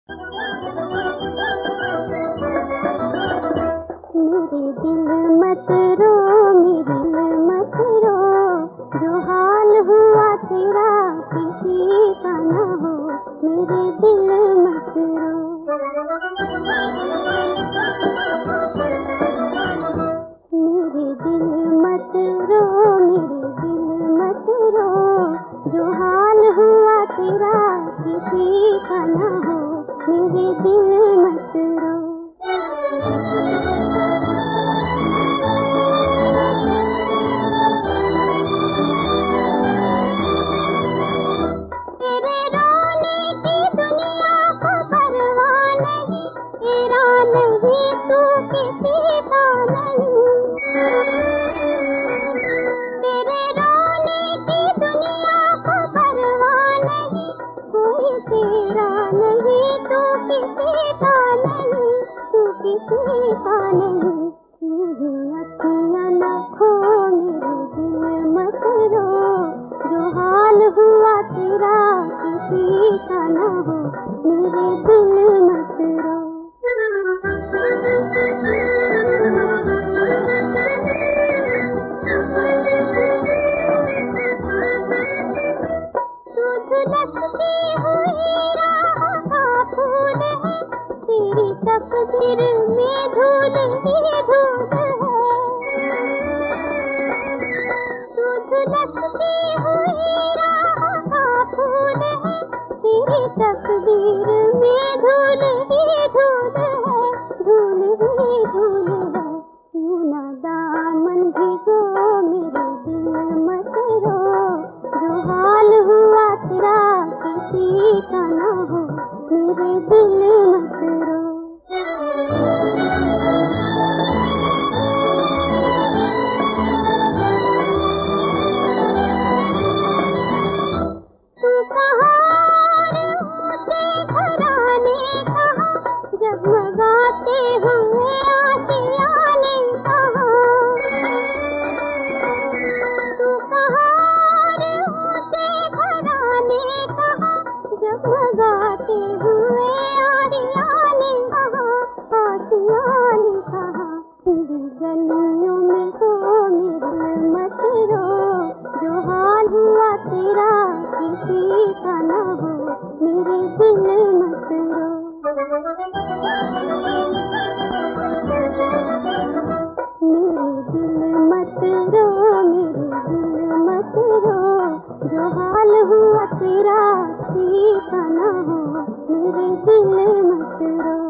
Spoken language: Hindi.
मेरे दिल मत रो, मेरे दिल मत रो, जो हाल हुआ तेरा किसी का न हो, मेरे दिल मत रो। मेरे दिल मत रो, मेरे दिल मत रो, जो हाल हुआ तेरा किसी का न हो, मेरे दिल मत रो। तेरे रोने की दुनिया को परवाह नहीं, तेरा नहीं तू किसी का नहीं। तेरे रोने की दुनिया को परवाह नहीं, कोई तेरा नहीं तू किसी का नहीं, तू किसी का नहीं। मेरी अखियाँ न खो, मेरे दिल मत रो, जो हाल हुआ तेरा किसी का न हो, मेरे दिल मत रो। तू झुलसती हुई राह का फूल है, तेरी तकदीर में धूल ही धूल है। तू झुलसती हुई राह का फूल है, तेरी तकदीर में धूल ही धूल है, धूल ही धूल है। यूं ना दामन भिगो, मेरे दिल मत रो, जो हाल हुआ तेरा किसी का न हो, मेरे दिल मत रो। तू कहाँ और ऊंचे घराने कहाँ, जगमगाते हुए आशियाने कहाँ। तू कहाँ और ऊंचे घराने कहाँ, जगमगाते हुए आशियाने कहाँ, आशियाने कहाँ। मेरी गलियों में हो, मेरे मत रो, जो हाल हुआ तेरा किसी का न हो, मेरे दिल मत रो। मेरे दिल मत रो, मेरे दिल मत रो, जो हाल हुआ तेरा किसी का न हो, मेरे दिल मत रो।